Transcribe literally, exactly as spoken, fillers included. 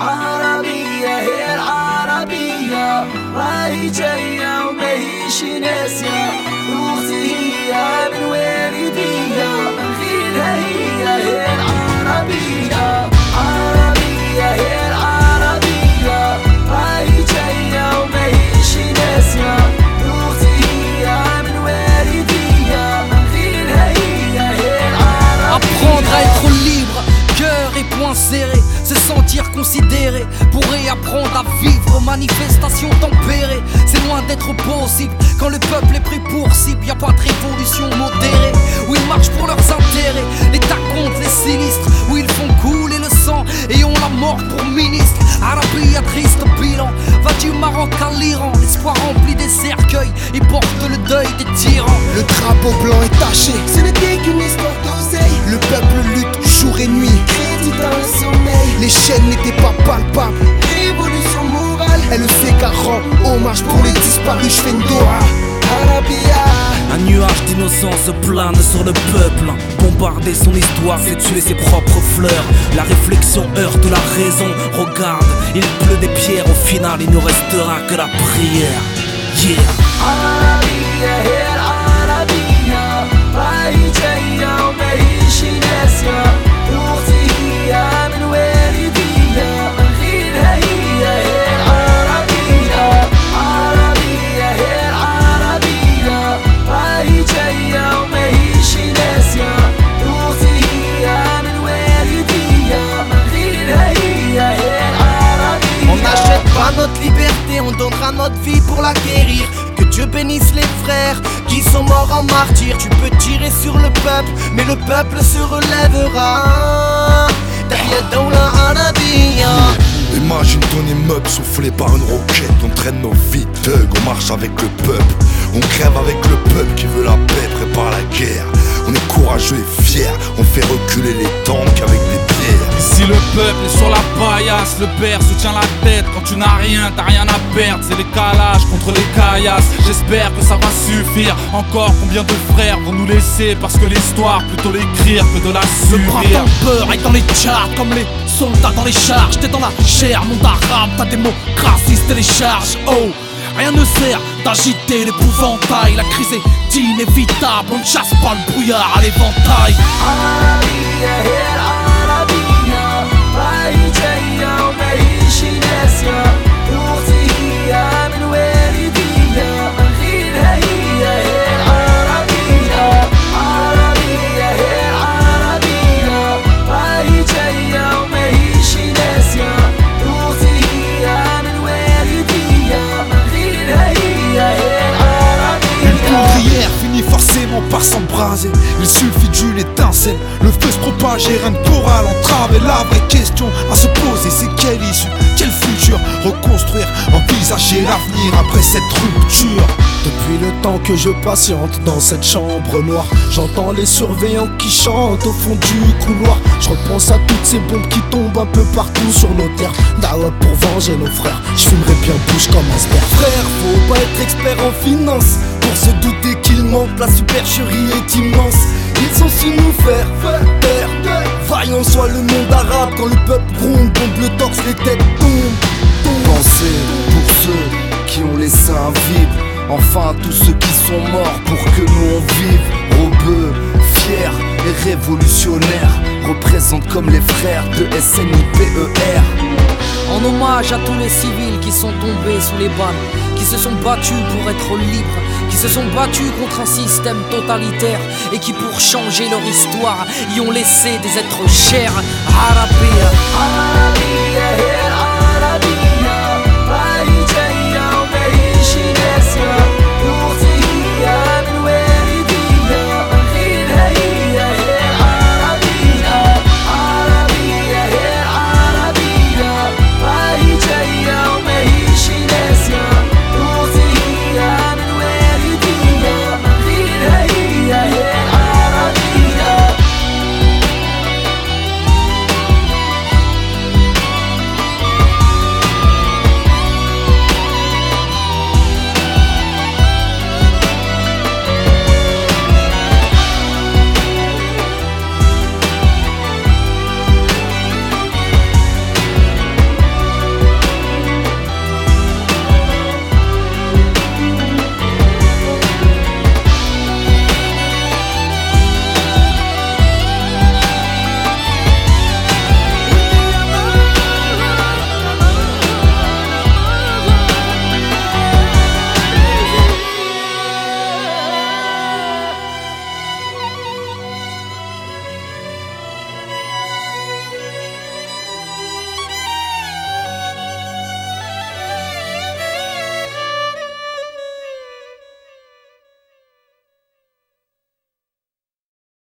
عربية هي العربية راهي جاية وما هيش ناسية أختي هي من والدية من غيرها هي هي العربية عربية هي العربية راهي جاية وما هيش ناسية أختي هي من والدية من غيرها هي هي العربية. Apprendre à être libre, cœur et poing serré, se sentir considéré, pour réapprendre à vivre, manifestation tempérée. C'est loin d'être possible quand le peuple est pris pour cible. Y'a pas de révolution modérée où ils marchent pour leurs intérêts. L'État compte les sinistres où ils font couler le sang et ont la mort pour ministre. Arabia, triste bilan, va du Maroc à l'Iran. L'espoir rempli des cercueils, ils portent le deuil des tyrans. Le drapeau blanc est taché, ce n'était qu'une histoire d'oseille. Le peuple lutte jour et nuit, crédit dans le sommeil. Les chaînes n'étaient pas palpables, révolution morale. Elle sait qu'elle rend hommage pour les disparus, j'fais une doha. Arabia. Un nuage d'innocence plane sur le peuple. Bombarder son histoire, c'est tuer ses propres fleurs. La réflexion heurte la raison. Regarde, il pleut des pierres. Au final, il ne restera que la prière. Yeah. عربية هي العربية راهي جاية وما هيش ناسية أختي هي من والدية من غيرها هي هي العربية عربية هي العربية راهي جاية وما هيش ناسية أختي هي من والدية من غيرها هي هي العربية. On n'achète pas notre liberté, on donnera notre vie pour la guérir. Que Dieu bénisse les frères qui sont morts en martyrs. Tu peux tirer sur le peuple, mais le peuple se relèvera. Tahia Dawla Arabia. Imagine ton immeuble soufflé par une roquette. On traîne nos vies thug, on marche avec le peuple. On crève avec le peuple qui veut la paix, prépare la guerre. On est courageux et fiers, on fait reculer les tanks avec des pierres. Si le peuple est sur la paillasse, le père soutient la tête. Quand tu n'as rien, t'as rien à perdre. C'est les calages contre les caillasses. J'espère que ça va suffire. Encore combien de frères vont nous laisser parce que l'histoire, plutôt l'écrire que de la subir. Le printemps peur est dans les charts comme les soldats dans les charges. T'es dans la chair, monde arabe, ta démocratie se télécharge. Oh, rien ne sert d'agiter l'épouvantail. La crise est inévitable, on ne chasse pas le brouillard à l'éventail. عربية هي العربية راهي جاية وما هيش ناسية أختي هي من والدية من غيرها هي هي العربية عربية هي العربية راهي جاية وما هيش ناسية أختي هي من والدية من غيرها هي هي العربية. Une poudrière finit forcément par s'embraser. Il suffit d'une étincelle, le feu se propage et rien ne pourra l'entraver. La vraie question à se poser, c'est quelle issue, quel futur reconstruire, envisager l'avenir après cette rupture. Depuis le temps que je patiente dans cette chambre noire, j'entends les surveillants qui chantent au fond du couloir. Je repense à toutes ces bombes qui tombent un peu partout sur nos terres. Dawa pour venger nos frères, je fumerai bien bouche comme un sper. Frère, faut pas être expert en finance pour se douter qu'il manque, la supercherie est immense. Ils sont su nous faire taire. Vaillant soit le monde arabe quand le peuple gronde, bombe le torse, les têtes tombent, tombent. Pensez pour ceux qui ont les seins vides, enfin tous ceux qui sont morts pour que nous on vive. Robeux, fiers et révolutionnaires, représentent comme les frères de S N I P E R. En hommage à tous les civils qui sont tombés sous les balles, qui se sont battus pour être libres, qui se sont battus contre un système totalitaire et qui pour changer leur histoire y ont laissé des êtres chers. Arabia. عربية هي